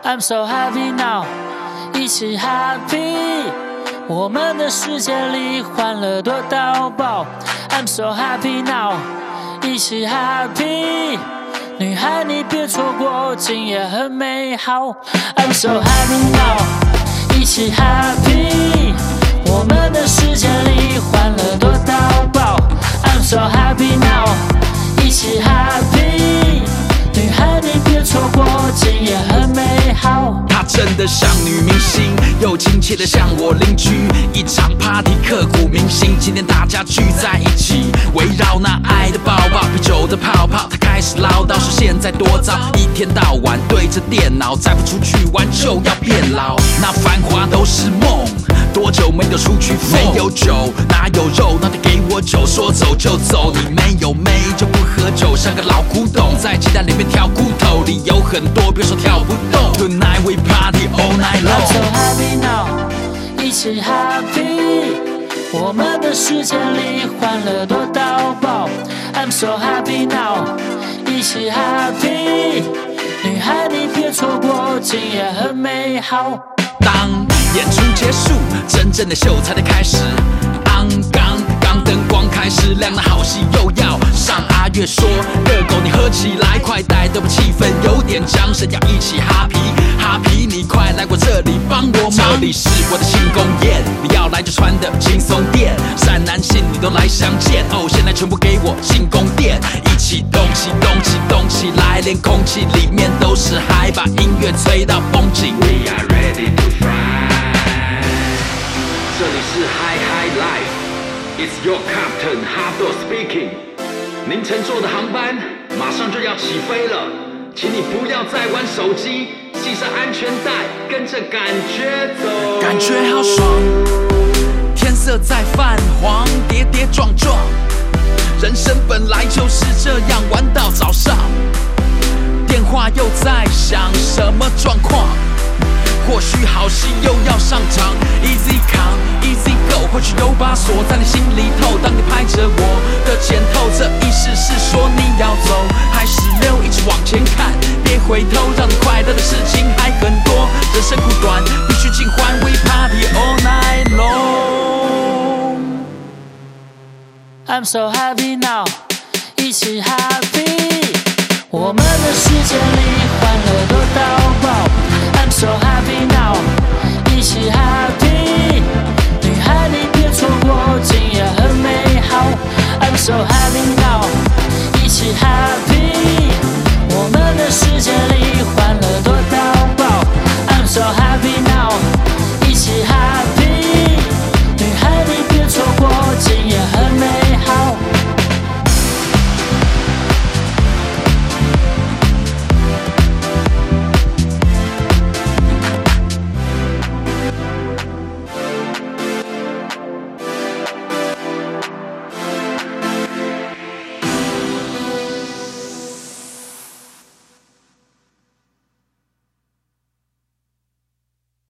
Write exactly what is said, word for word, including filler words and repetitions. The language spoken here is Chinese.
I'm so happy now， 一起 happy， 我们的世界里欢乐多到爆。I'm so happy now， 一起 happy， 女孩你别错过，今夜很美好。I'm so happy now， 一起 happy， 我们的世界里欢乐多到爆。I'm so happy now， 一起 happy， 女孩你别错过，今夜很美好。 她真的像女明星，又亲切的像我邻居。一场 party 刻骨铭心，今天大家聚在一起，围绕那爱的抱抱，啤酒的泡泡。她开始唠叨说现在多糟，一天到晚对着电脑，再不出去玩就要变老。那繁华都是梦，多久没有出去疯？没有酒哪有肉？那得给我酒，说走就走。你没有妹就不喝酒，像个老古董，在鸡蛋里面挑骨头，理由很多，别说跳不动。Tonight we party all night long。 I'm so happy now， 一起 happy， 我们的世界里欢乐多到爆。I'm so happy now， 一起 happy， 女孩你别错过，今夜很美好。 当演出结束，真正的秀才的开始。昂刚刚灯光开始亮，那好戏又要上。阿月说：“热狗你喝起来，快带动气氛，有点僵神，要一起哈皮哈皮。你快来我这里帮我忙，这里是我的庆功宴，你要来就穿的轻松点，善男信女都来相见。哦，现在全部给我进宫殿，一起动起动起动起来，连空气里面都是海，把音乐吹到绷紧。We are ready to fly。这里是 High High Life。It's your captain Hado speaking。您乘坐的航班马上就要起飞了，请你不要再玩手机，系上安全带，跟着感觉走。感觉好爽，天色在泛黄，跌跌撞撞，人生本来就是这样，玩到早上。电话又在响，什么状况？或许好戏又要上场 ，Easy come Easy go， 或许有把锁在你心里头。当你拍着我的前头，这意思是说你要走，还是留一直往前看，别回头，让你快乐的事情还很多。人生苦短，必须尽欢 ，We party all night long。 I'm so happy now， 一起 happy， 我们的世界里。